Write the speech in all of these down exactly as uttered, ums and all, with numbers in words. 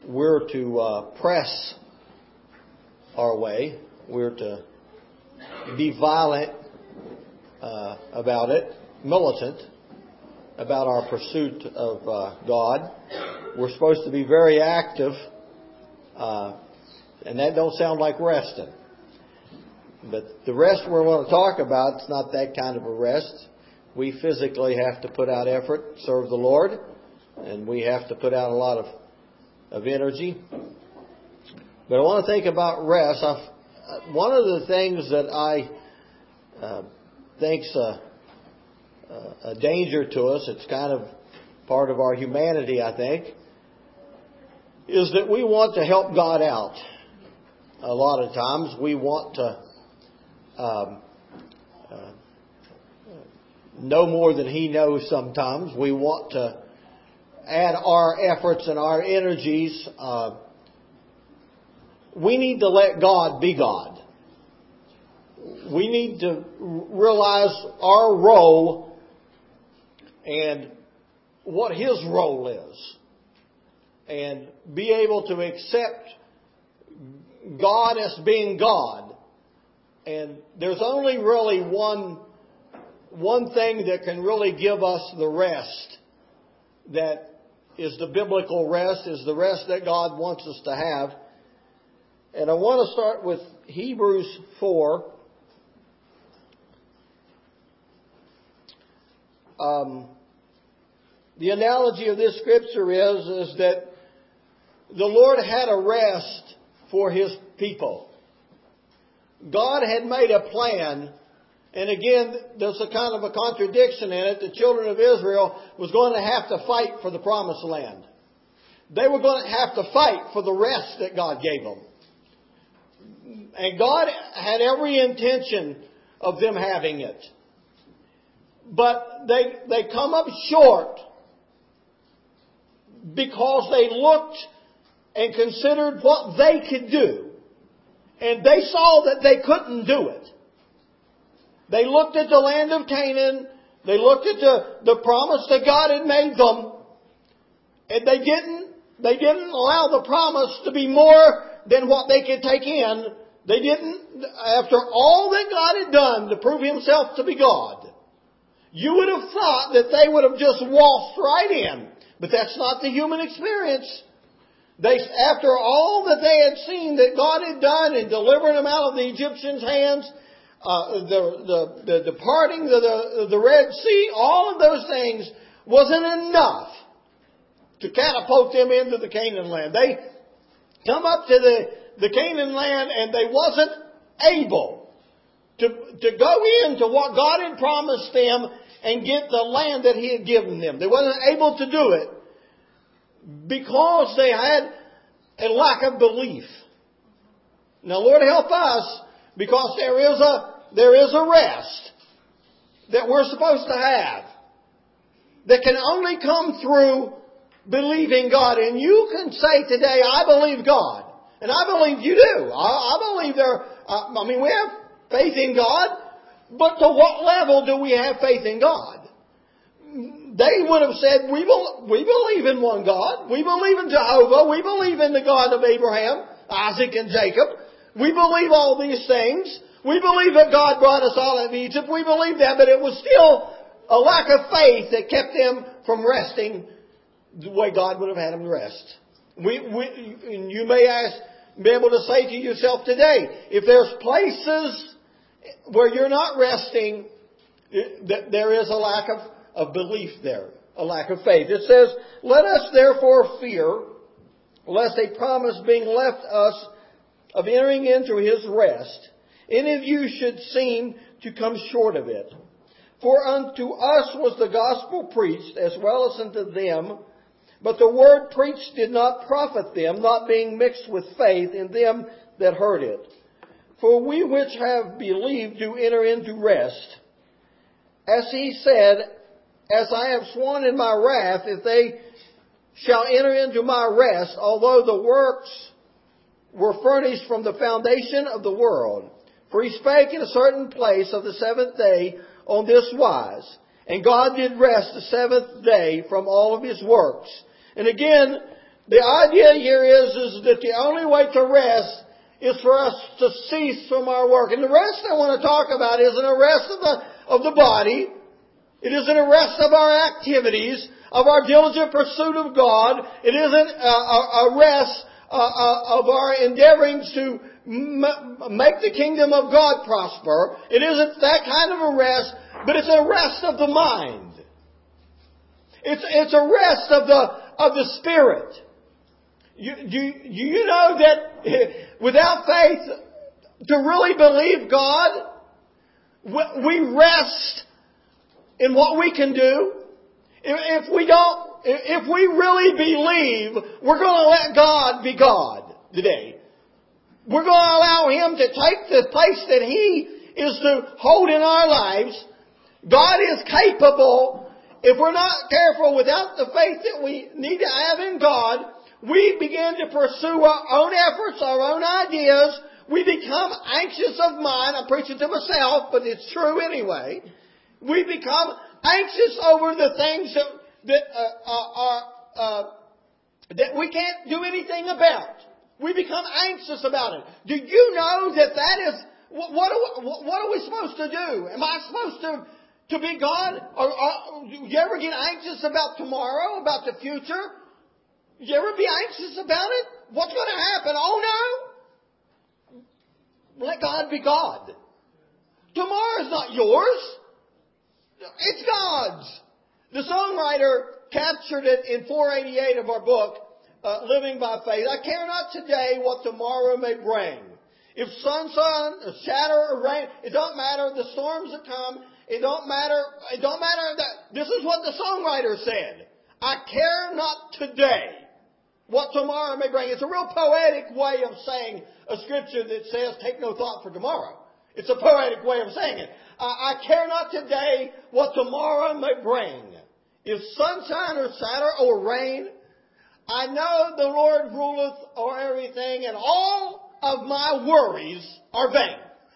we're to uh, press our way. We're to be violent uh, about it, militant about our pursuit of uh, God. We're supposed to be very active, uh, and that don't sound like resting. But the rest we're going to talk about, it's not that kind of a rest. We physically have to put out effort, serve the Lord, and we have to put out a lot of, of energy. But I want to think about rest. I've, one of the things that I uh, think's a, a danger to us, it's kind of part of our humanity, I think, is that we want to help God out. A lot of times we want to um, uh, know more than He knows sometimes. We want to add our efforts and our energies. Uh, we need to let God be God. We need to realize our role and what His role is, and be able to accept God as being God. And there's only really one one thing that can really give us the rest that is the biblical rest, is the rest that God wants us to have. And I want to start with Hebrews four. Um, the analogy of this scripture is, is that the Lord had a rest for His people. God had made a plan, and again, there's a kind of a contradiction in it. The children of Israel was going to have to fight for the promised land. They were going to have to fight for the rest that God gave them. And God had every intention of them having it. But they they come up short because they looked and considered what they could do. And they saw that they couldn't do it. They looked at the land of Canaan. They looked at the, the promise that God had made them. And they didn't, they didn't allow the promise to be more than what they could take in. They didn't, after all that God had done to prove Himself to be God, you would have thought that they would have just waltzed right in. But that's not the human experience. They, after all that they had seen that God had done in delivering them out of the Egyptians' hands, uh, the, the, the departing of the, the Red Sea, all of those things wasn't enough to catapult them into the Canaan land. They come up to the, the Canaan land and they wasn't able to, to go into what God had promised them and get the land that He had given them. They wasn't able to do it because they had a lack of belief. Now, Lord, help us, because there is a there is a rest that we're supposed to have that can only come through believing God. And you can say today, I believe God. And I believe you do. I, I believe there, uh, I mean, we have faith in God, but to what level do we have faith in God? They would have said, we, be, we believe in one God. We believe in Jehovah. We believe in the God of Abraham, Isaac, and Jacob. We believe all these things. We believe that God brought us all out of Egypt. We believe that, but it was still a lack of faith that kept them from resting the way God would have had them rest. We, we, you may ask, be able to say to yourself today, if there's places where you're not resting, there is a lack of, of belief there, a lack of faith. It says, let us therefore fear, lest a promise being left us of entering into His rest, any of you should seem to come short of it. For unto us was the gospel preached, as well as unto them, but the word preached did not profit them, not being mixed with faith in them that heard it. For we which have believed do enter into rest. As He said, as I have sworn in my wrath, if they shall enter into my rest, although the works were furnished from the foundation of the world. For He spake in a certain place of the seventh day on this wise, and God did rest the seventh day from all of His works. And again, the idea here that the only way to rest is for us to cease from our work. And the rest I want to talk about is an arrest of the, of the body. It is an arrest of our activities, of our diligent pursuit of God. It is an uh, arrest uh, uh, of our endeavoring to m- make the kingdom of God prosper. It isn't that kind of arrest, but it's an arrest of the mind. It's it's a rest of the of the spirit. You, do, do you know that without faith, to really believe God, we rest in what we can do? If we don't, if we really believe, we're going to let God be God today. We're going to allow Him to take the place that He is to hold in our lives. God is capable. If we're not careful, without the faith that we need to have in God, we begin to pursue our own efforts, our own ideas. We become anxious of mind. I'm preaching to myself, but it's true anyway. We become anxious over the things that that uh, are uh, that we can't do anything about. We become anxious about it. Do you know that that is what? What are, we, what are we supposed to do? Am I supposed to to be God? Or, or do you ever get anxious about tomorrow, about the future? Do you ever be anxious about it? What's going to happen? Oh no! Let God be God. Tomorrow's not yours. It's God's. The songwriter captured it in four eighty-eight of our book, uh, Living by Faith. I care not today what tomorrow may bring. If sunshine, or shadow, or rain, it don't matter. The storms that come, it don't matter. It don't matter that. This is what the songwriter said. I care not today what tomorrow may bring. It's a real poetic way of saying a scripture that says, take no thought for tomorrow. It's a poetic way of saying it. I, I care not today what tomorrow may bring. If sunshine or shadow or rain, I know the Lord ruleth o'er everything, and all of my worries are vain.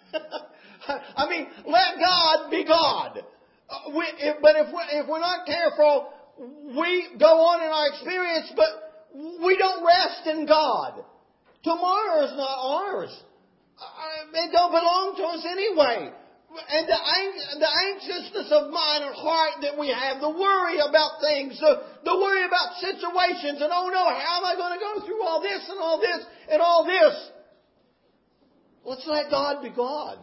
I mean, let God be God. Uh, we, if, but if, we, if we're not careful, we go on in our experience, but we don't rest in God. Tomorrow is not ours. It don't belong to us anyway. And the, the anxiousness of mind and heart that we have, the worry about things, the, the worry about situations, and oh no, how am I going to go through all this and all this and all this? Let's let God be God.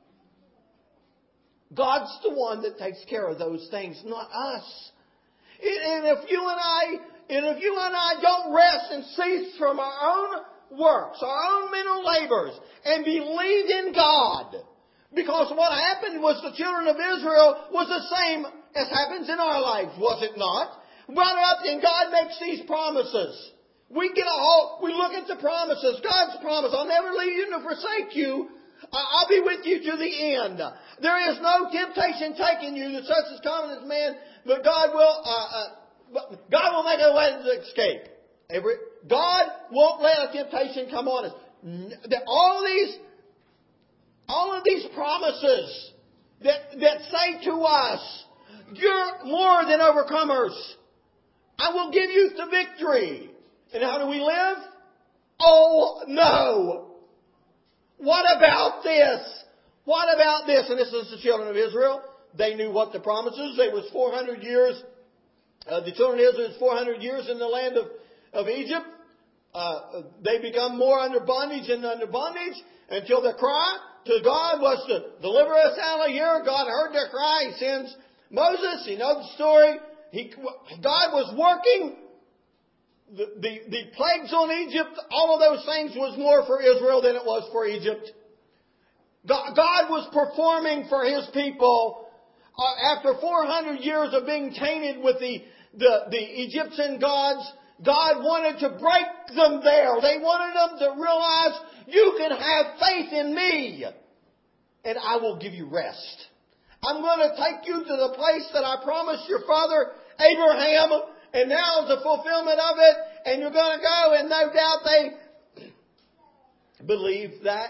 God's the one that takes care of those things, not us. And if you and I, and if you and I don't rest and cease from our own works, our own mental labors, and believe in God, because what happened was the children of Israel was the same as happens in our lives, was it not? Brought up and God makes these promises. We get a whole, we look at the promises. God's promise, I'll never leave you nor forsake you. I'll be with you to the end. There is no temptation taking you that such is common as man, but God will, uh, uh, God will make a way to escape. Every, God won't let a temptation come on us. All these All of these promises that, that say to us, you're more than overcomers. I will give you the victory. And how do we live? Oh, no. What about this? What about this? And this is the children of Israel. They knew what the promises. They was four hundred years. Uh, the children of Israel was four hundred years in the land of, of Egypt. Uh, they become more under bondage and under bondage until their cry to God was to deliver us out of here. God heard their cry. He sends Moses. You know the story. He, God was working. The, the, the plagues on Egypt, all of those things was more for Israel than it was for Egypt. God, God was performing for His people uh, after four hundred years of being tainted with the, the, the Egyptian gods. God wanted to break them there. They wanted them to realize, you can have faith in me, and I will give you rest. I'm going to take you to the place that I promised your father Abraham, and now is the fulfillment of it, and you're going to go, and no doubt they believed that,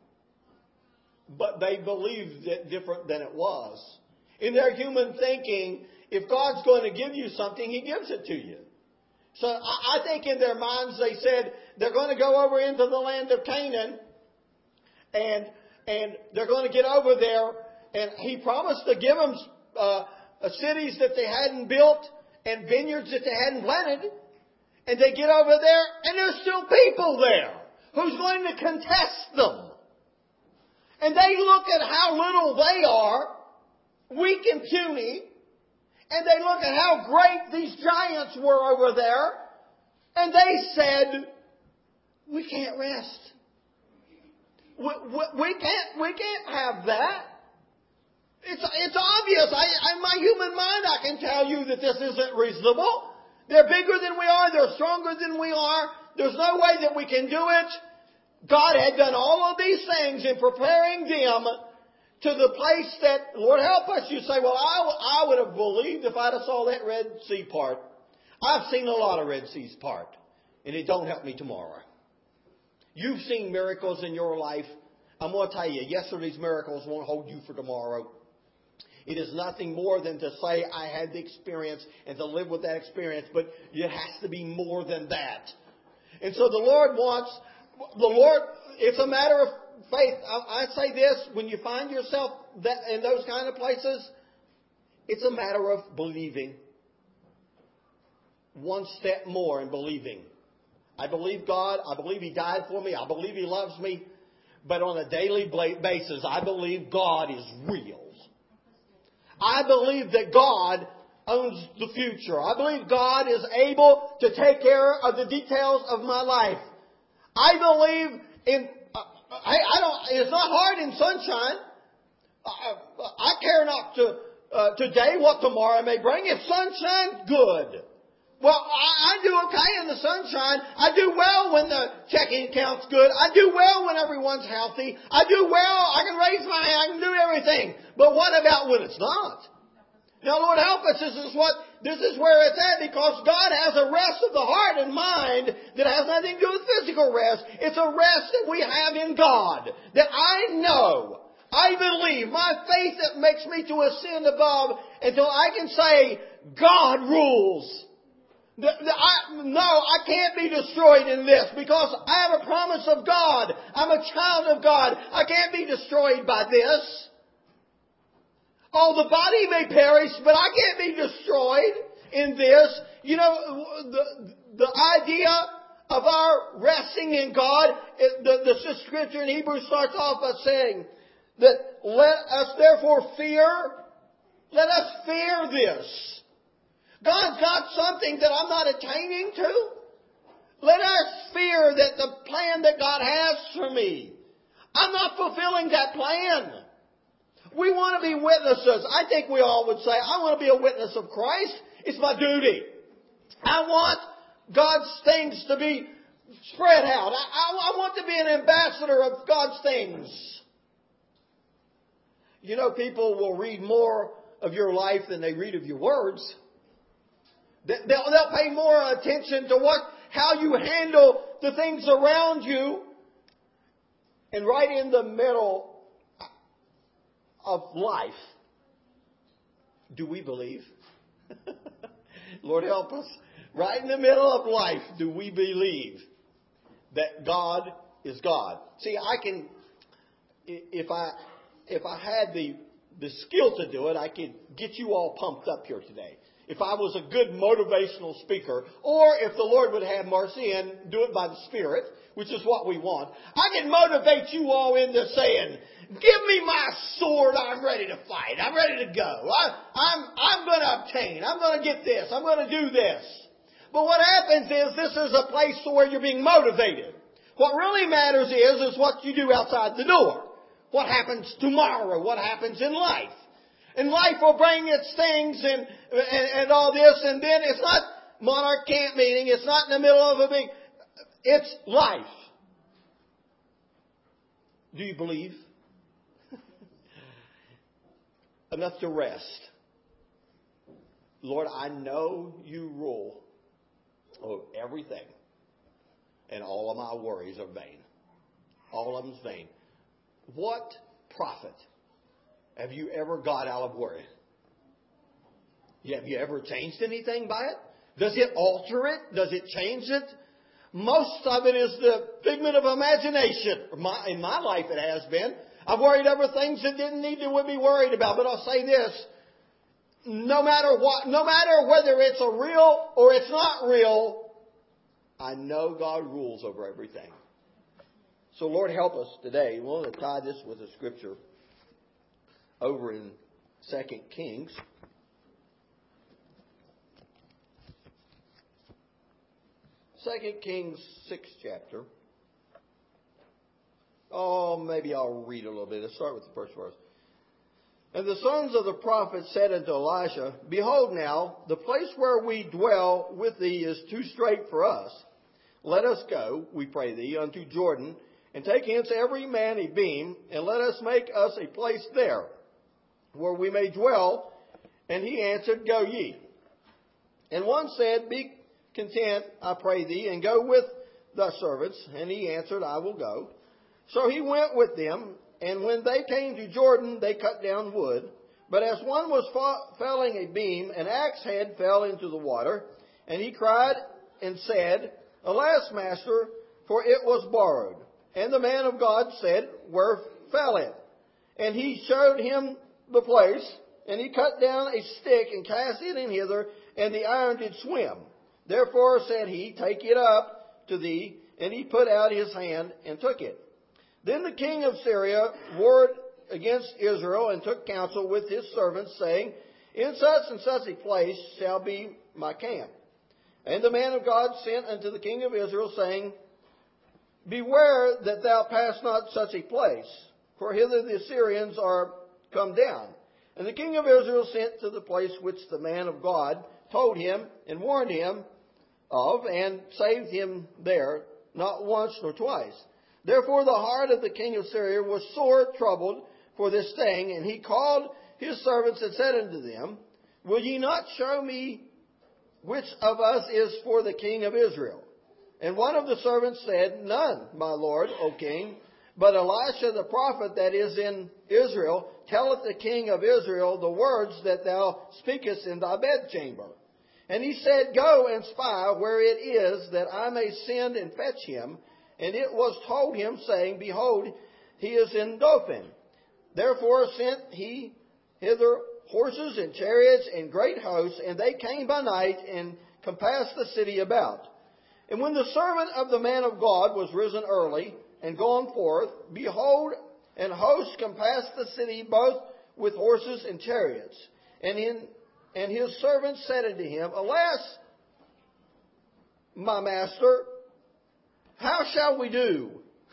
but they believed it different than it was. In their human thinking, if God's going to give you something, He gives it to you. So I think in their minds they said they're going to go over into the land of Canaan, and and they're going to get over there, and He promised to give them uh, cities that they hadn't built and vineyards that they hadn't planted. And they get over there, and there's still people there. Who's going to contest them? And they look at how little they are, weak and puny, and they look at how great these giants were over there, and they said, we can't rest. We, we, we can't, we can't have that. It's, it's obvious. I, in my human mind, I can tell you that this isn't reasonable. They're bigger than we are. They're stronger than we are. There's no way that we can do it. God had done all of these things in preparing them to the place that, Lord help us, you say, well, I, I would have believed if I'd have saw that Red Sea part. I've seen a lot of Red Seas part, and it don't help me tomorrow. You've seen miracles in your life. I'm going to tell you, yesterday's miracles won't hold you for tomorrow. It is nothing more than to say I had the experience and to live with that experience, but it has to be more than that. And so the Lord wants, the Lord, it's a matter of faith. I, I say this, when you find yourself that, in those kind of places, it's a matter of believing. One step more in believing. I believe God. I believe He died for me. I believe He loves me. But on a daily basis, I believe God is real. I believe that God owns the future. I believe God is able to take care of the details of my life. I believe in, uh, I, I don't, it's not hard in sunshine. I, I care not to, uh, today what tomorrow may bring. If sunshine, good. Well, I, I do okay in the sunshine. I do well when the checking account's good. I do well when everyone's healthy. I do well. I can raise my hand. I can do everything. But what about when it's not? Now, Lord help us. This is what, this is where it's at, because God has a rest of the heart and mind that has nothing to do with physical rest. It's a rest that we have in God. That I know, I believe, my faith that makes me to ascend above until I can say, God rules. The, the, I, no, I can't be destroyed in this because I have a promise of God. I'm a child of God. I can't be destroyed by this. Oh, the body may perish, but I can't be destroyed in this. You know, the, the idea of our resting in God, the, the scripture in Hebrews starts off by saying that let us therefore fear, let us fear this. God's got something that I'm not attaining to. Let us fear that the plan that God has for me, I'm not fulfilling that plan. We want to be witnesses. I think we all would say, I want to be a witness of Christ. It's my duty. I want God's things to be spread out. I, I, I want to be an ambassador of God's things. You know, people will read more of your life than they read of your words. They'll, they'll pay more attention to what, how you handle the things around you. And right in the middle of life, do we believe? Lord help us. Right in the middle of life, do we believe that God is God? See, I can, if I, if I had the, the skill to do it, I could get you all pumped up here today. If I was a good motivational speaker, or if the Lord would have mercy and do it by the Spirit, which is what we want, I can motivate you all into saying, give me my sword, I'm ready to fight, I'm ready to go, I, I'm, I'm going to obtain, I'm going to get this, I'm going to do this. But what happens is this is a place where you're being motivated. What really matters is, is what you do outside the door. What happens tomorrow, what happens in life. And life will bring its things and, and, and all this, and then it's not monarch camp meeting, it's not in the middle of a big, it's life. Do you believe? Enough to rest. Lord, I know you rule over everything, and all of my worries are vain. All of them's vain. What profit have you ever got out of worry? Have you ever changed anything by it? Does it alter it? Does it change it? Most of it is the figment of imagination. My, in my life it has been. I've worried over things that didn't need to be worried about. But I'll say this. No matter what, no matter whether it's a real or it's not real, I know God rules over everything. So Lord, help us today. We want to tie this with a scripture over in Second Kings. Second Kings sixth chapter. Oh, maybe I'll read a little bit. Let's start with the first verse. And the sons of the prophets said unto Elisha, Behold now, the place where we dwell with thee is too strait for us. Let us go, we pray thee, unto Jordan, and take hence every man a beam, and let us make us a place there, where we may dwell. And he answered, Go ye. And one said, Be content, I pray thee, and go with thy servants. And he answered, I will go. So he went with them, and when they came to Jordan, they cut down wood. But as one was felling a beam, an axe head fell into the water, and he cried and said, Alas, master, for it was borrowed. And the man of God said, Where fell it? And he showed him the place, and he cut down a stick and cast it in hither, and the iron did swim. Therefore said he, Take it up to thee. And he put out his hand and took it. Then the king of Syria warred against Israel and took counsel with his servants, saying, In such and such a place shall be my camp. And the man of God sent unto the king of Israel, saying, Beware that thou pass not such a place, for hither the Assyrians are come down. And the king of Israel sent to the place which the man of God told him and warned him of, and saved him there, not once nor twice. Therefore the heart of the king of Syria was sore troubled for this thing, and he called his servants and said unto them, Will ye not show me which of us is for the king of Israel? And one of the servants said, None, my lord, O king, but Elisha the prophet that is in Israel telleth the king of Israel the words that thou speakest in thy bedchamber. And he said, Go and spy where it is, that I may send and fetch him. And it was told him, saying, Behold, he is in Dothan. Therefore sent he hither horses and chariots and great hosts, and they came by night and compassed the city about. And when the servant of the man of God was risen early and gone forth, behold, an host compassed the city both with horses and chariots. And in and his servant said unto him, Alas, my master, how shall we do?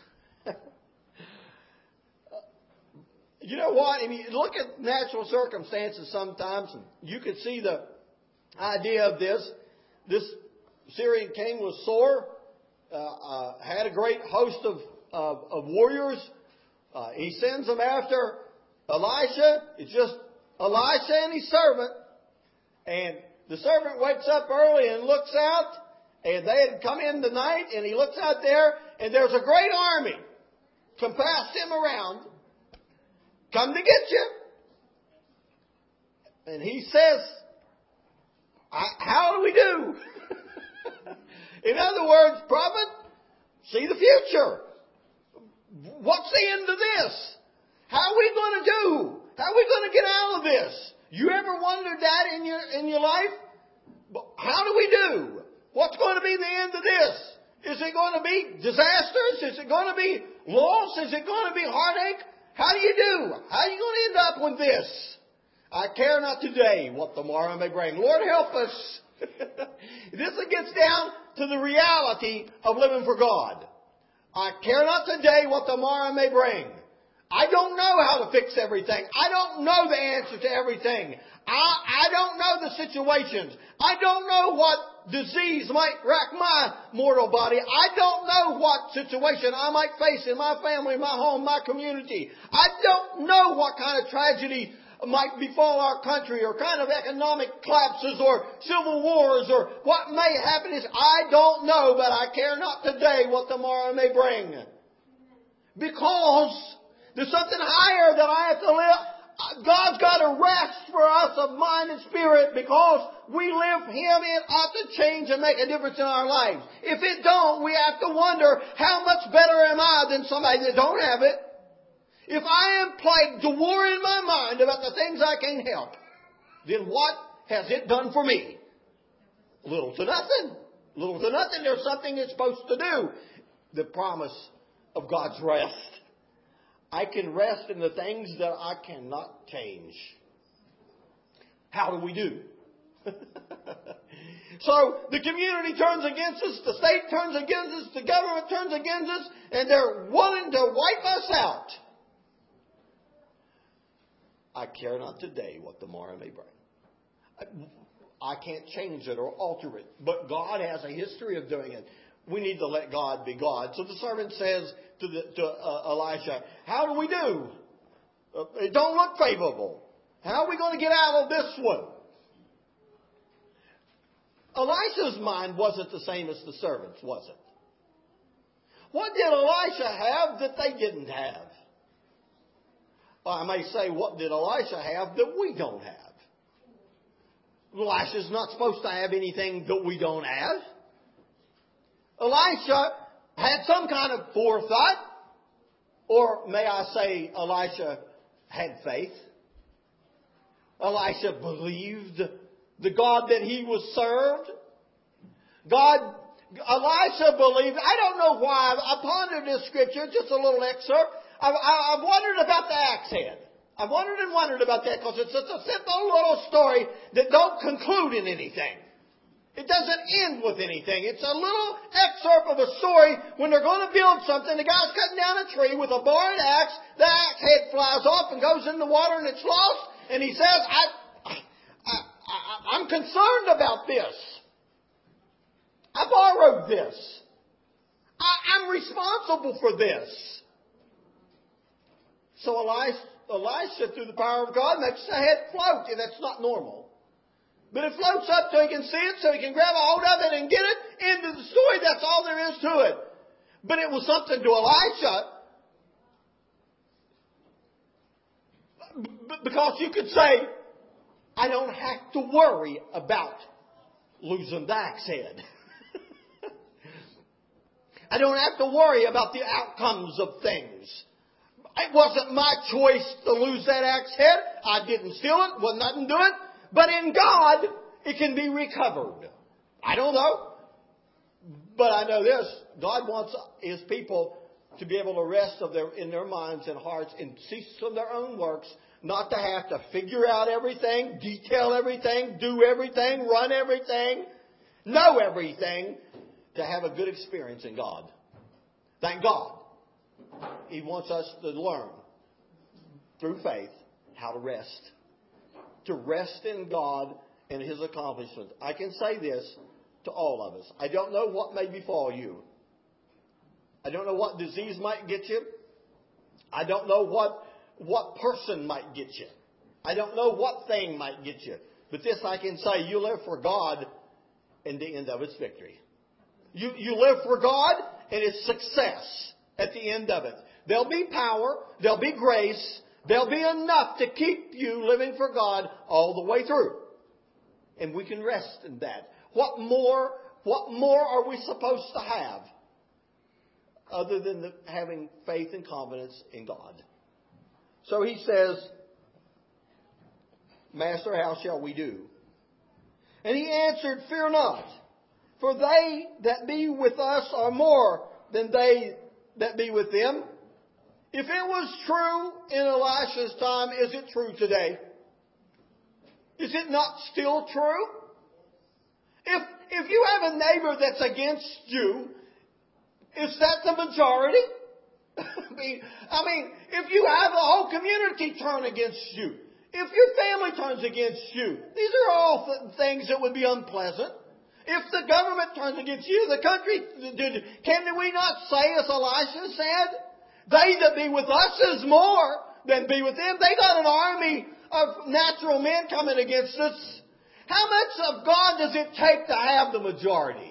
You know what? I mean, look at natural circumstances sometimes, and you could see the idea of this. This Syrian king was sore, uh, uh, had a great host of, of, of warriors. Uh, he sends them after Elisha. It's just Elisha and his servant. And the servant wakes up early and looks out, and they had come in the night, and he looks out there, and there's a great army compassed him around, come to get you. And he says, how do we do? In other words, prophet, see the future. What's the end of this? How are we going to do? How are we going to get out of this? You ever wondered that in your in your life? How do we do? What's going to be the end of this? Is it going to be disasters? Is it going to be loss? Is it going to be heartache? How do you do? How are you going to end up with this? I care not today what tomorrow may bring. Lord, help us. This gets down to the reality of living for God. I care not today what tomorrow may bring. I don't know how to fix everything. I don't know the answer to everything. I, I don't know the situations. I don't know what disease might rack my mortal body. I don't know what situation I might face in my family, my home, my community. I don't know what kind of tragedy might befall our country, or kind of economic collapses, or civil wars, or what may happen. Is I don't know, but I care not today what tomorrow may bring. Because there's something higher that I have to live. God's got a rest for us of mind and spirit because we live Him. It ought to change and make a difference in our lives. If it don't, we have to wonder, how much better am I than somebody that don't have it? If I am plagued to war in my mind about the things I can't help, then what has it done for me? Little to nothing. Little to nothing. There's something it's supposed to do. The promise of God's rest. I can rest in the things that I cannot change. How do we do? So the community turns against us, the state turns against us, the government turns against us, and they're wanting to wipe us out. I care not today what the morrow may bring. I can't change it or alter it, but God has a history of doing it. We need to let God be God. So the servant says to, the, to uh, Elisha, how do we do? Uh, it don't look favorable. How are we going to get out of this one? Elisha's mind wasn't the same as the servant's, was it? What did Elisha have that they didn't have? Well, I may say, what did Elisha have that we don't have? Elisha's not supposed to have anything that we don't have. Elisha had some kind of forethought, or may I say Elisha had faith. Elisha believed the God that he was served. God, Elisha believed. I don't know why. I pondered this scripture, just a little excerpt. I've, I've wondered about the axe head. I've wondered and wondered about that because it's just a simple little story that don't conclude in anything. It doesn't end with anything. It's a little excerpt of a story when they're going to build something. The guy's cutting down a tree with a borrowed axe. The axe head flies off and goes in the water and it's lost. And he says, I, I, I, I'm concerned about this. I borrowed this. I, I'm responsible for this. So Elisha, Elisha, through the power of God, makes the head float. And that's not normal. But it floats up so he can see it, so he can grab a hold of it and get it into the story. That's all there is to it. But it was something to Elisha. B- because you could say, I don't have to worry about losing the axe head. I don't have to worry about the outcomes of things. It wasn't my choice to lose that axe head. I didn't steal it. Wasn't nothing to it. But in God, it can be recovered. I don't know. But I know this. God wants His people to be able to rest of their, in their minds and hearts and cease from their own works. Not to have to figure out everything, detail everything, do everything, run everything, know everything. To have a good experience in God. Thank God. He wants us to learn through faith how to rest. To rest in God and His accomplishments. I can say this to all of us. I don't know what may befall you. I don't know what disease might get you. I don't know what, what person might get you. I don't know what thing might get you. But this I can say, you live for God and the end of it's victory. You, you live for God and it's success at the end of it. There'll be power. There'll be grace. There'll be enough to keep you living for God all the way through. And we can rest in that. What more, what more are we supposed to have other than the, having faith and confidence in God? So he says, Master, how shall we do? And he answered, fear not, for they that be with us are more than they that be with them. If it was true in Elisha's time, is it true today? Is it not still true? If if you have a neighbor that's against you, is that the majority? I mean, I mean, if you have a whole community turn against you, if your family turns against you, these are all th- things that would be unpleasant. If the government turns against you, the country, can we not say, as Elisha said, they that be with us is more than be with them. They got an army of natural men coming against us. How much of God does it take to have the majority?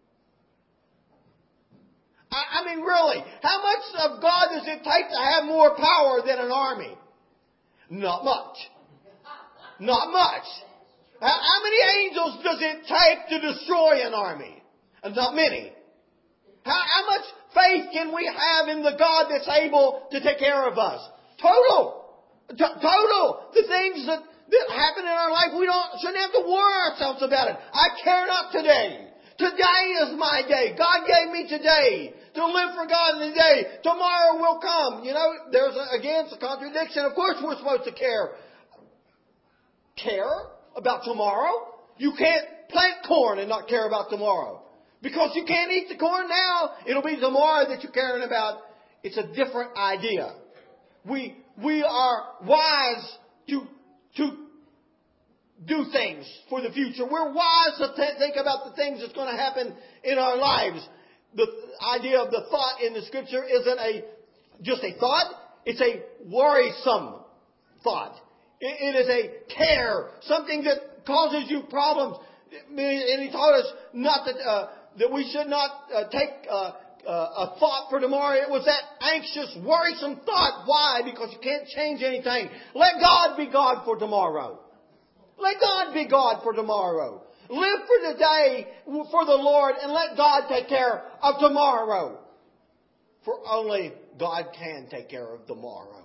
I, I mean, really, how much of God does it take to have more power than an army? Not much. Not much. How, how many angels does it take to destroy an army? Not many. How, how much faith can we have in the God that's able to take care of us? Total. T- total. The things that, that happen in our life, we don't shouldn't have to worry ourselves about it. I care not today. Today is my day. God gave me today to live for God in the day. Tomorrow will come. You know, there's a, again, it's a contradiction. Of course we're supposed to care. Care about tomorrow? You can't plant corn and not care about tomorrow. Because you can't eat the corn now, it'll be tomorrow that you're caring about. It's a different idea. We we are wise to to do things for the future. We're wise to th- think about the things that's going to happen in our lives. The idea of the thought in the Scripture isn't a just a thought. It's a worrisome thought. It, it is a care, something that causes you problems. And He taught us not that uh, that we should not uh, take uh, uh, a thought for tomorrow. It was that anxious, worrisome thought. Why? Because you can't change anything. Let God be God for tomorrow. Let God be God for tomorrow. Live for today for the Lord and let God take care of tomorrow. For only God can take care of tomorrow.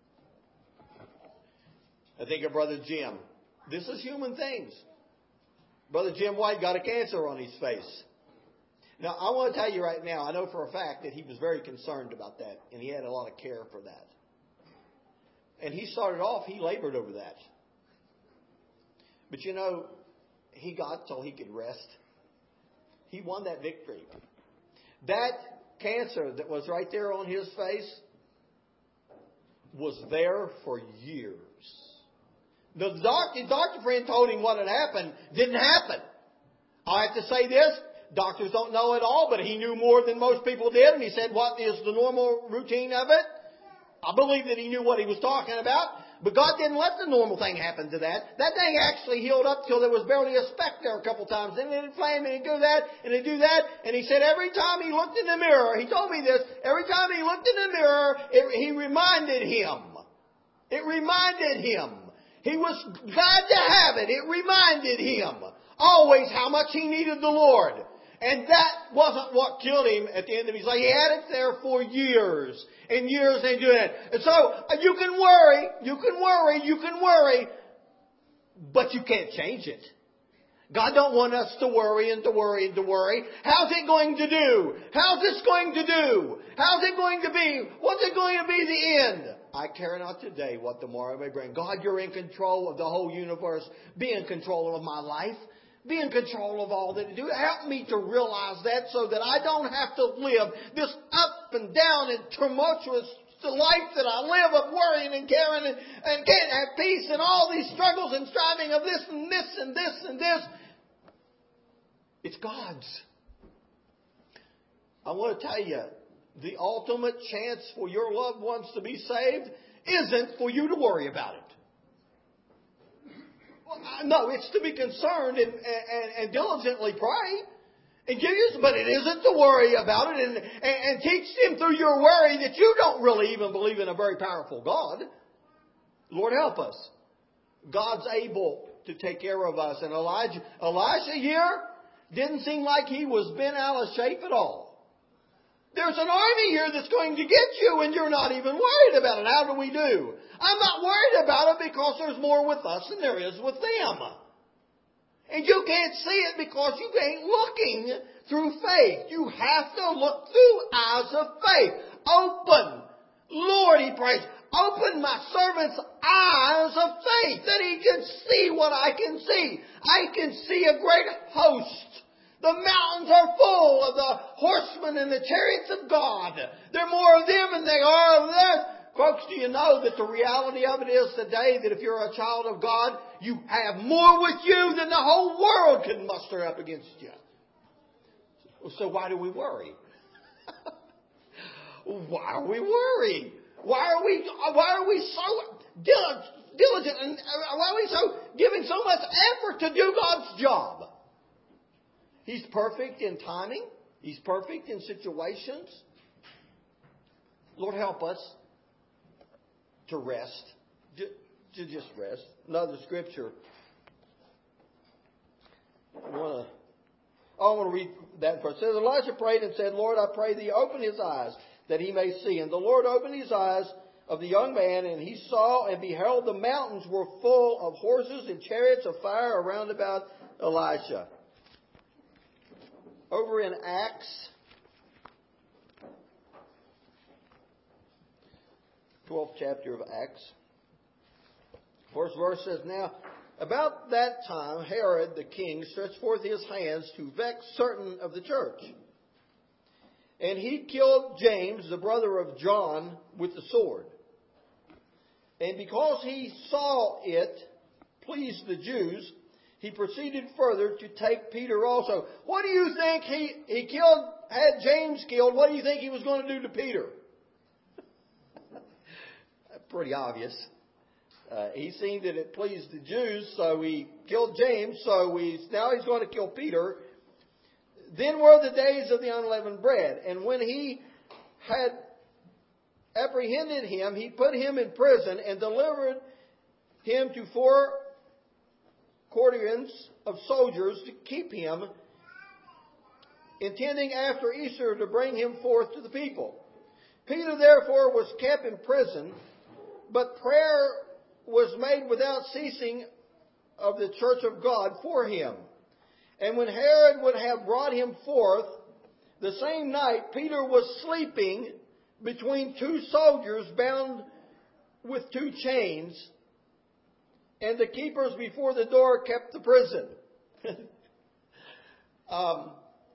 I think of Brother Jim. This is human things. Brother Jim White got a cancer on his face. Now, I want to tell you right now, I know for a fact that he was very concerned about that. And he had a lot of care for that. And he started off, he labored over that. But you know, he got till he could rest. He won that victory. That cancer that was right there on his face was there for years. The doctor, doctor friend told him what had happened. Didn't happen. I have to say this. Doctors don't know it all, but he knew more than most people did. And he said, what is the normal routine of it? I believe that he knew what he was talking about. But God didn't let the normal thing happen to that. That thing actually healed up till there was barely a speck there a couple times. Then it inflamed and he'd do that and he'd do that. And he said every time he looked in the mirror, he told me this, every time he looked in the mirror, it, he reminded him. It reminded him. He was glad to have it. It reminded him always how much he needed the Lord. And that wasn't what killed him at the end of his life. He had it there for years and years and doing it. And so you can worry, you can worry, you can worry, but you can't change it. God don't want us to worry and to worry and to worry. How's it going to do? How's this going to do? How's it going to be? What's it going to be the end? I care not today what tomorrow may bring. God, you're in control of the whole universe. Be in control of my life. Be in control of all that you do. Help me to realize that so that I don't have to live this up and down and tumultuous life that I live of worrying and caring and, and can't have peace and all these struggles and striving of this and this and this and this. It's God's. I want to tell you, the ultimate chance for your loved ones to be saved isn't for you to worry about it. No, it's to be concerned and, and, and diligently pray. And give you, but it isn't to worry about it and, and, and teach them through your worry that you don't really even believe in a very powerful God. Lord, help us. God's able to take care of us. And Elijah, Elisha here didn't seem like he was bent out of shape at all. There's an army here that's going to get you and you're not even worried about it. How do we do? I'm not worried about it because there's more with us than there is with them. And you can't see it because you ain't looking through faith. You have to look through eyes of faith. Open. Lord, he prays, open my servant's eyes of faith that he can see what I can see. I can see a great host. The mountains are full of the horsemen and the chariots of God. There are more of them than they are of us. Folks, do you know that the reality of it is today that if you're a child of God, you have more with you than the whole world can muster up against you. So why do we worry? Why are we worried? Why are we, why are we so diligent and why are we so giving so much effort to do God's job? He's perfect in timing. He's perfect in situations. Lord, help us to rest. to just rest. Another scripture. I want to. I want to read that first. It says, Elijah prayed and said, Lord, I pray thee, open his eyes, that he may see. And the Lord opened his eyes of the young man, and he saw and beheld the mountains were full of horses and chariots of fire around about Elisha. Over in Acts, twelfth chapter of Acts, first verse says, Now, about that time, Herod the king stretched forth his hands to vex certain of the church. And he killed James, the brother of John, with the sword. And because he saw it pleased the Jews, he proceeded further to take Peter also. What do you think he, he killed, had James killed, what do you think he was going to do to Peter? Pretty obvious. Uh, he seen that it pleased the Jews, so he killed James, so we, now he's going to kill Peter. Then were the days of the unleavened bread, and when he had apprehended him, he put him in prison and delivered him to four quaternions of soldiers to keep him, intending after Easter to bring him forth to the people. Peter therefore was kept in prison, but prayer was made without ceasing of the church of God for him. And when Herod would have brought him forth, the same night Peter was sleeping between two soldiers bound with two chains, and the keepers before the door kept the prison. um,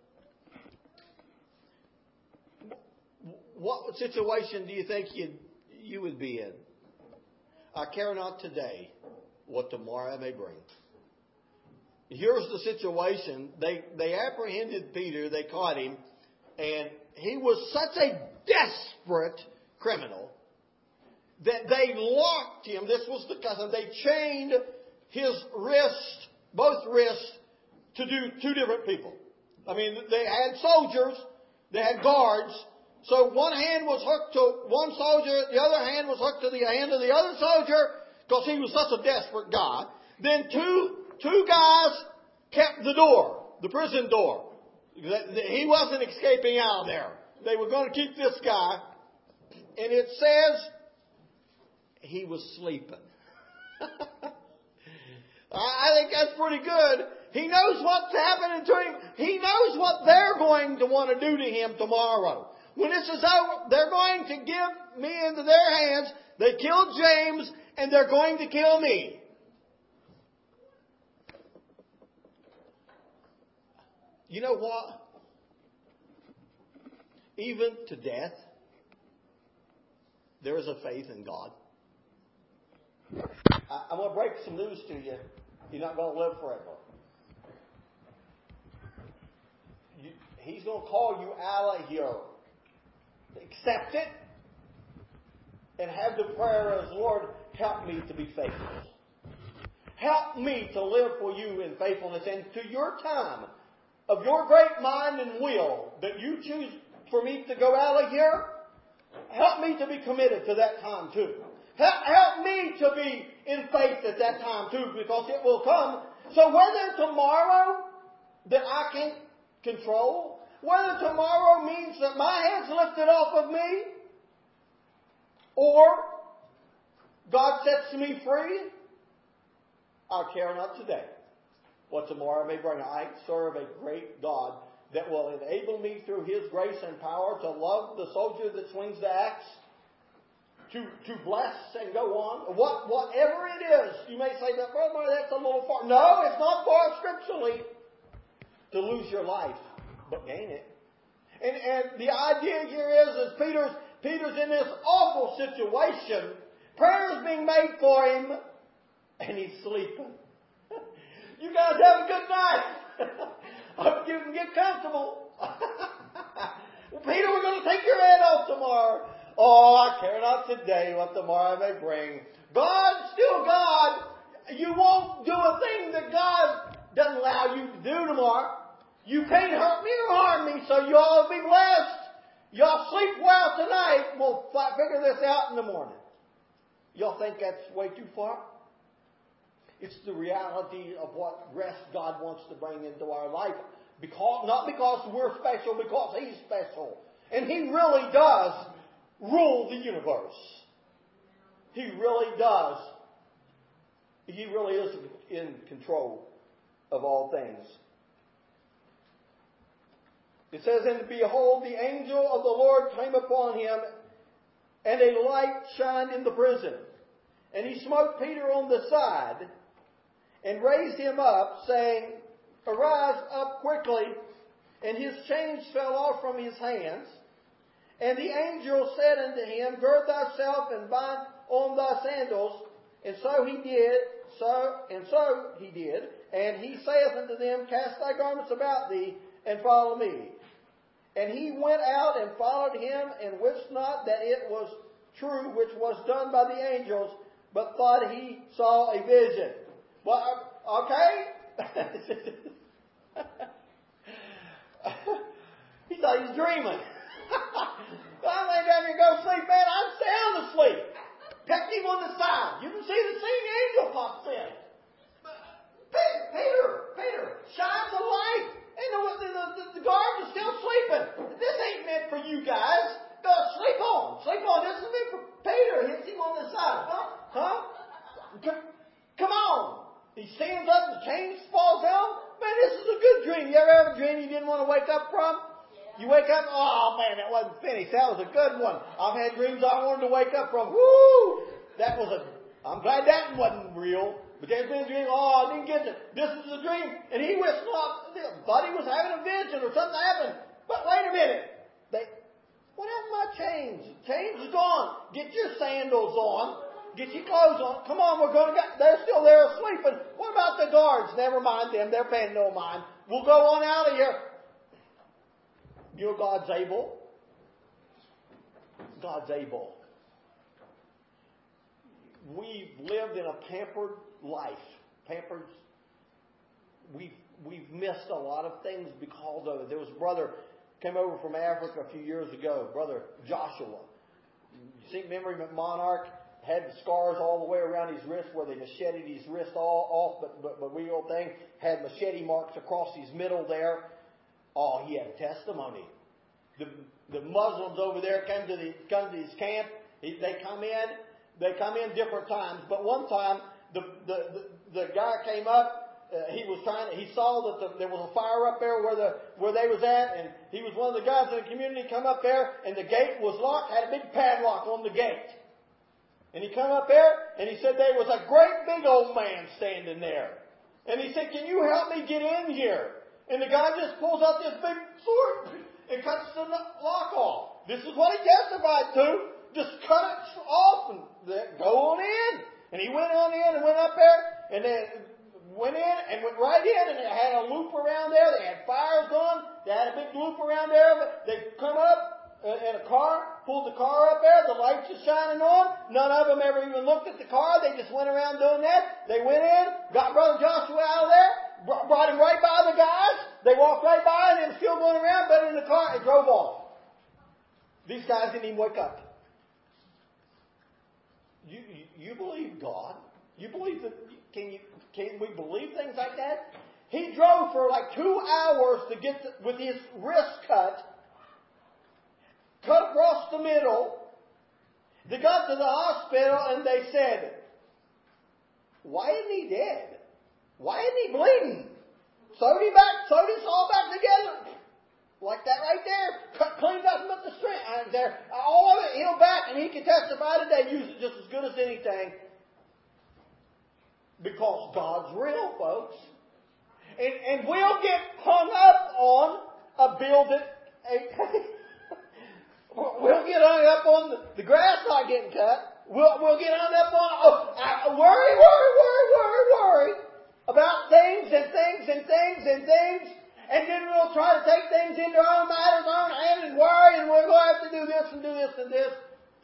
what situation do you think you'd, you would be in? I care not today what tomorrow may bring. Here's the situation. They they apprehended Peter. They caught him. And he was such a desperate criminal that they locked him. This was the custom. They chained his wrist, both wrists, to do two different people. I mean, they had soldiers. They had guards. So one hand was hooked to one soldier, the other hand was hooked to the hand of the other soldier, because he was such a desperate guy. Then two two guys kept the door, the prison door. He wasn't escaping out of there. They were going to keep this guy. And it says he was sleeping. I think that's pretty good. He knows what's happening to him. He knows what they're going to want to do to him tomorrow. When this is over, they're going to give me into their hands. They killed James, and they're going to kill me. You know what? Even to death, there is a faith in God. I, I'm going to break some news to you. You're not going to live forever. You, he's going to call you out of here. Accept it and have the prayer as, Lord, help me to be faithful. Help me to live for you in faithfulness. And to your time, of your great mind and will, that you choose for me to go out of here, help me to be committed to that time too. Help, help me to be in faith at that time too, because it will come. So whether tomorrow that I can control, whether tomorrow means that my head's lifted off of me, or God sets me free, I care not today what tomorrow may bring. I serve a great God that will enable me through His grace and power to love the soldier that swings the axe, to, to bless and go on. What, whatever it is, you may say that, brother, that's a little far. No, it's not far scripturally to lose your life, but gain it. And, and the idea here is, is Peter's, Peter's in this awful situation. Prayer is being made for him, and he's sleeping. You guys have a good night. I hope you can get comfortable. Well, Peter, we're going to take your head off tomorrow. Oh, I care not today what tomorrow may bring. God's still God. You won't do a thing that God doesn't allow you to do tomorrow. You can't hurt me or harm me, so you all be blessed. Y'all sleep well tonight. We'll figure this out in the morning. Y'all think that's way too far? It's the reality of what rest God wants to bring into our life. Because, not because we're special, because He's special. And He really does rule the universe. He really does. He really is in control of all things. It says, and behold, the angel of the Lord came upon him, and a light shined in the prison. And he smote Peter on the side, and raised him up, saying, Arise up quickly. And his chains fell off from his hands. And the angel said unto him, Gird thyself and bind on thy sandals. And so he did, so and so he did. And he saith unto them, Cast thy garments about thee, and follow me. And he went out and followed him, and wist not that it was true which was done by the angels, but thought he saw a vision. Well, okay? He thought he was dreaming. I lay down here and go to sleep, man. I'm sound asleep. Got him on the side. You can see the same angel pops in. Peter, Peter, shine the light. And the, the, the, the guards are still sleeping. This ain't meant for you guys. Go sleep on. Sleep on. This is meant for Peter. Hits him on the side. Huh? Huh? Come on. He stands up, the chains falls down. Man, this is a good dream. You ever have a dream you didn't want to wake up from? You wake up, oh man, that wasn't finished. That was a good one. I've had dreams I wanted to wake up from. Woo! That was a, I'm glad that wasn't real. But there's been a dream, oh, I didn't get it. This is a dream. And he was not, thought he was having a vision or something happened. But wait a minute. They, what happened to my chains? Chains is gone. Get your sandals on. Get your clothes on. Come on, we're going to get, they're still there sleeping. What about the guards? Never mind them. They're paying no mind. We'll go on out of here. You know God's able. God's able. We've lived in a pampered life. Pampered. We've, we've missed a lot of things because of it. There was a brother came over from Africa a few years ago, Brother Joshua. You see, Memory Monarch had the scars all the way around his wrist where they macheted his wrist all off, but, but, but real thing had machete marks across his middle there. Oh, he had a testimony. The the Muslims over there come to the come to his camp. He, they come in. They come in different times. But one time, the the the, the guy came up. Uh, he was trying. To, he saw that the, there was a fire up there where the where they was at, and he was one of the guys in the community. Come up there, and the gate was locked. Had a big padlock on the gate. And he come up there, and he said there was a great big old man standing there. And he said, "Can you help me get in here?" And the guy just pulls out this big sword and cuts the lock off. This is what he testified to. Just cut it off and go on in. And he went on in and went up there and then went in and went right in, and they had a loop around there. They had fires going. They had a big loop around there. They come up in a car, pulled the car up there. The lights are shining on. None of them ever even looked at the car. They just went around doing that. They went in, got Brother Joshua out of there, brought him right by the guys. They walked right by, and they were still going around, but in the car, it drove off. These guys didn't even wake up. You, you, you believe God? You believe that? Can you? Can we believe things like that? He drove for like two hours to get the, with his wrist cut, cut across the middle. They got to the hospital and they said, "Why isn't he dead? Why isn't he bleeding?" Sewed him back, sewed his all back together. Like that right there. Cut, cleaned up and put the strength out there. All of it healed back, and he can testify today. Use it just as good as anything. Because God's real, folks. And, and we'll get hung up on a build it. A, we'll get hung up on the, the grass not getting cut. We'll, we'll get hung up on, oh, uh, worry, worry, worry, worry, worry about things and things and things and things. And then we'll try to take things into our own matters, our own hands, and worry, and we're going to have to do this and do this and this.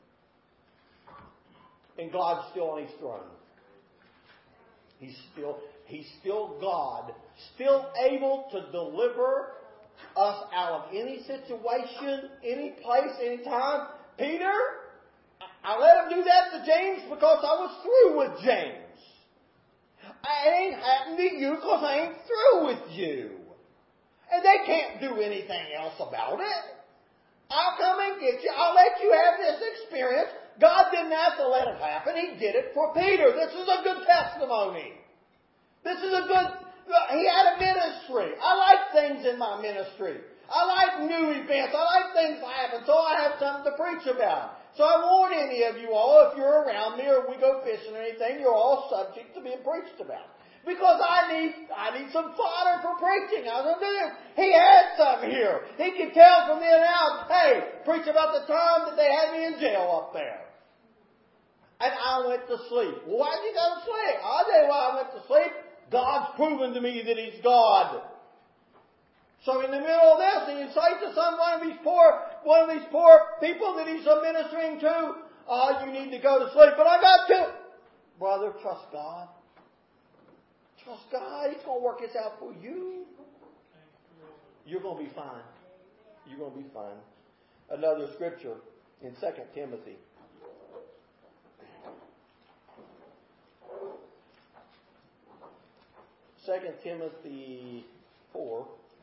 And God's still on His throne. He's still, He's still God, still able to deliver us out of any situation, any place, any time. Peter, I let him do that to James because I was through with James. I ain't happened to you because I ain't through with you. And they can't do anything else about it. I'll come and get you. I'll let you have this experience. God didn't have to let it happen. He did it for Peter. This is a good testimony. This is a good... He had a ministry. I like things in my ministry. I like new events. I like things to happen. So I have something to preach about. So I warn any of you all, if you're around me or we go fishing or anything, you're all subject to being preached about. Because I need I need some fodder for preaching. I was going to do this. He had something here. He could tell from then out, hey, preach about the time that they had me in jail up there. And I went to sleep. Well, why did you go to sleep? I'll tell you why I went to sleep. God's proven to me that He's God. So in the middle of this, and you say to some one of these poor, one of these poor people that He's ministering to, oh, you need to go to sleep. But I got to. Brother, trust God. Trust God. He's going to work this out for you. You're going to be fine. You're going to be fine. Another scripture in Second Timothy. Second Timothy four.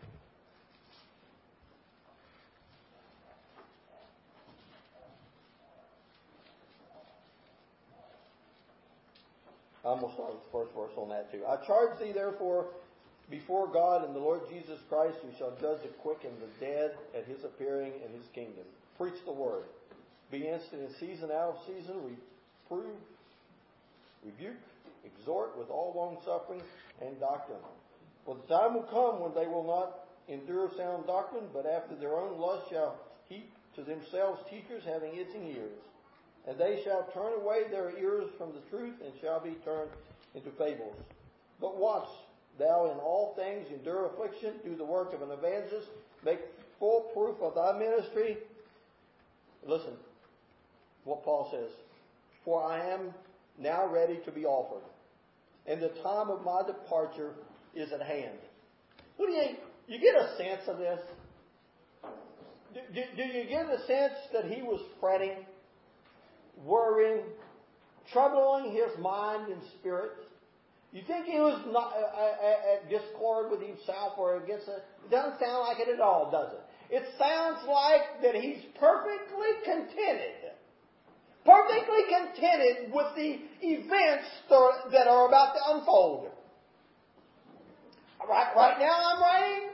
I'm going to start with the first verse on that too. I charge thee therefore before God and the Lord Jesus Christ, who shall judge the quick and the dead at His appearing in His kingdom. Preach the word. Be instant in season, out of season. Reprove, rebuke, exhort with all long suffering and doctrine. For the time will come when they will not endure sound doctrine, but after their own lust shall heap to themselves teachers having itching ears. And they shall turn away their ears from the truth and shall be turned into fables. But watch thou in all things, endure affliction, do the work of an evangelist, make full proof of thy ministry. Listen, what Paul says. For I am now ready to be offered, and the time of my departure is at hand. What do you you get a sense of this? Do, do, do you get a sense that he was fretting, worrying, troubling his mind and spirit? You think he was not at discord with himself or against it? It doesn't sound like it at all, does it? It sounds like that he's perfectly contented. Perfectly contented with the events that are about to unfold. Right, right now I'm writing.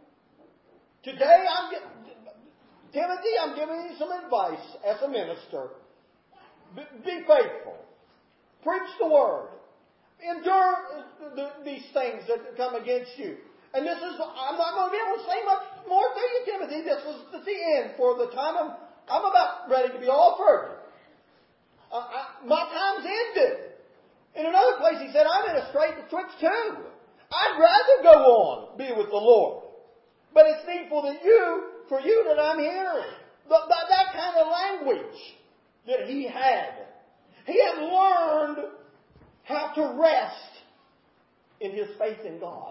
Today I'm Timothy, I'm giving you some advice as a minister. Be, be faithful. Preach the word. Endure the, these things that come against you. And this is, I'm not going to be able to say much more to you, Timothy. This is the end. For the time I'm, I'm about ready to be offered. Uh, I, my time's ended. In another place he said, I'm in a strait betwixt two. I'd rather go on, be with the Lord. But it's needful that you, for you that I'm here. But, but that kind of language that he had. He had learned how to rest in his faith in God.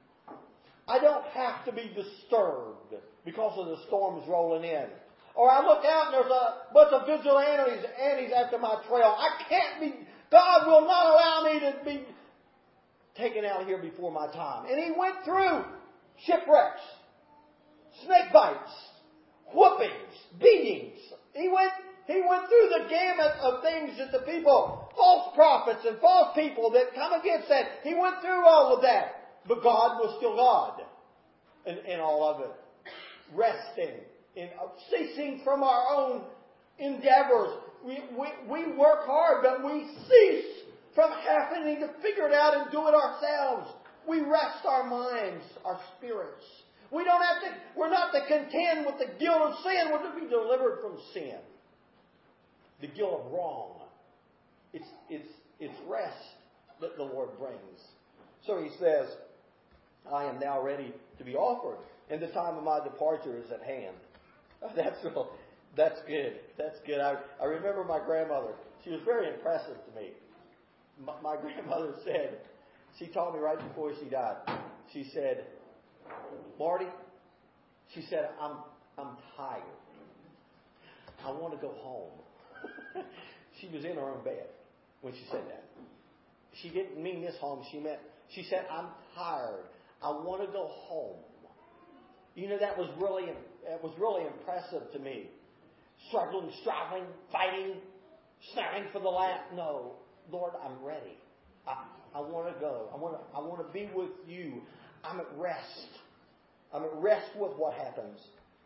I don't have to be disturbed because of the storms rolling in. Or I look out and there's a bunch of vigilantes antes after my trail. I can't be, God will not allow me to be taken out here before my time. And he went through shipwrecks, snake bites, whoopings, beatings. He went He went through the gamut of things that the people, false prophets and false people that come against that. He went through all of that. But God was still God in, in all of it. Resting, in ceasing from our own endeavors. We, we, we work hard, but we cease from having to figure it out and do it ourselves. We rest our minds, our spirits. We don't have to, we're not to contend with the guilt of sin. We're to be delivered from sin. The guilt of wrong. It's, it's, it's rest that the Lord brings. So he says, I am now ready to be offered, and the time of my departure is at hand. That's real, that's good. That's good. I, I remember my grandmother. She was very impressive to me. My, my grandmother said, she told me right before she died, she said, Marty, she said, I'm, I'm tired. I want to go home. She was in her own bed when she said that. She didn't mean this home. She meant, she said, I'm tired. I want to go home. You know, that was really, it was really impressive to me. Struggling, struggling, fighting, snapping for the last. No, Lord, I'm ready. I, I want to go. I want to, I want to be with you. I'm at rest. I'm at rest with what happens.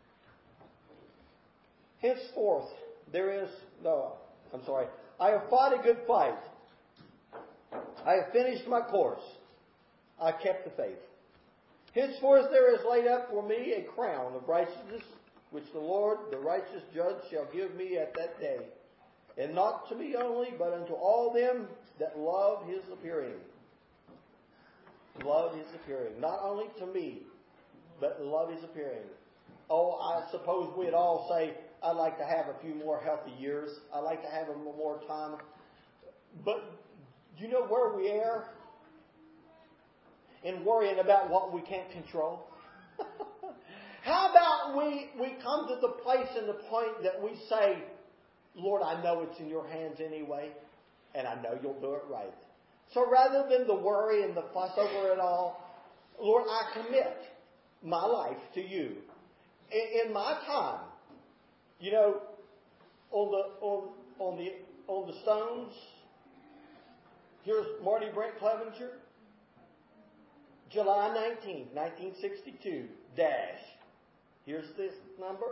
Henceforth, there is, no, I'm sorry. I have fought a good fight. I have finished my course. I kept the faith. Henceforth there is laid up for me a crown of righteousness, which the Lord, the righteous judge, shall give me at that day. And not to me only, but unto all them that love his appearing. Love his appearing. Not only to me, but love his appearing. Oh, I suppose we'd all say, I'd like to have a few more healthy years. I'd like to have a more time. But you know where we err? In worrying about what we can't control. How about we, we come to the place and the point that we say, Lord, I know it's in your hands anyway, and I know you'll do it right. So rather than the worry and the fuss over it all, Lord, I commit my life to you. In, in my time, you know, on the on on the on the stones, here's Marty Brent Clevenger, July nineteenth, nineteen sixty-two, dash. Here's this number.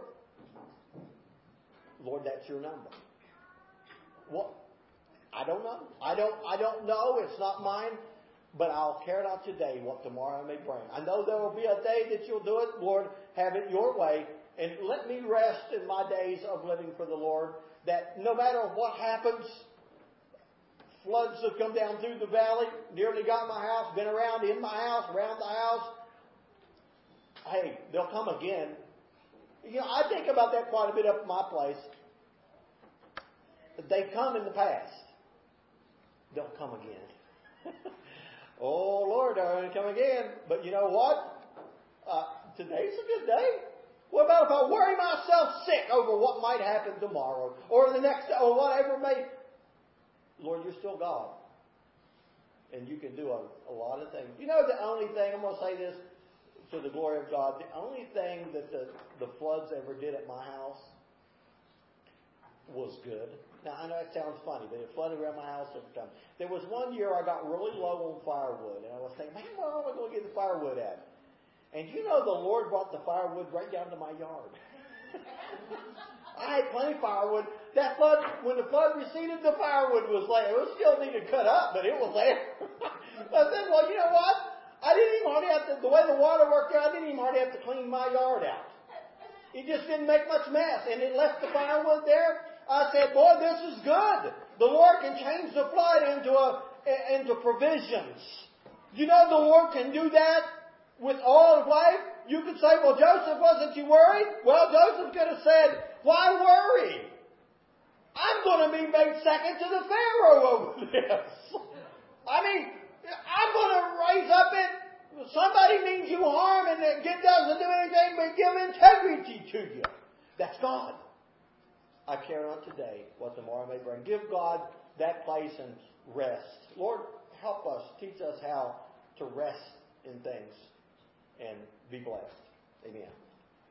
Lord, that's your number. What? I don't know. I don't I don't know. It's not mine. But I'll care not today what tomorrow may bring. I know there will be a day that you'll do it. Lord, have it your way. And let me rest in my days of living for the Lord. That no matter what happens, floods have come down through the valley, nearly got my house, been around in my house, around the house. Hey, they'll come again. You know, I think about that quite a bit up at my place. They've come in the past. They'll come again. Oh, Lord, they're going to come again. But you know what? Uh, today's a good day. What about if I worry myself sick over what might happen tomorrow or the next day or whatever may... Lord, you're still God. And you can do a, a lot of things. You know the only thing, I'm going to say this to the glory of God, the only thing that the, the floods ever did at my house was good. Now, I know it sounds funny, but it flooded around my house every time. There was one year I got really low on firewood, and I was thinking, man, where am I going to get the firewood at? And you know the Lord brought the firewood right down to my yard. I had plenty of firewood. That flood, when the flood receded, the firewood was there. It was still needed cut up, but it was there. I said, well, you know what? I didn't even hardly have to, the way the water worked there, I didn't even hardly have to clean my yard out. It just didn't make much mess. And it left the firewood there. I said, boy, this is good. The Lord can change the flood into a, into provisions. You know the Lord can do that with all of life. You could say, well, Joseph, wasn't you worried? Well, Joseph could have said, why worry? I'm going to be made second to the Pharaoh over this. I mean, I'm going to raise up it. Somebody means you harm and it doesn't do anything but give integrity to you. That's God. I care not today what tomorrow may bring. Give God that place and rest. Lord, help us. Teach us how to rest in things and be blessed. Amen.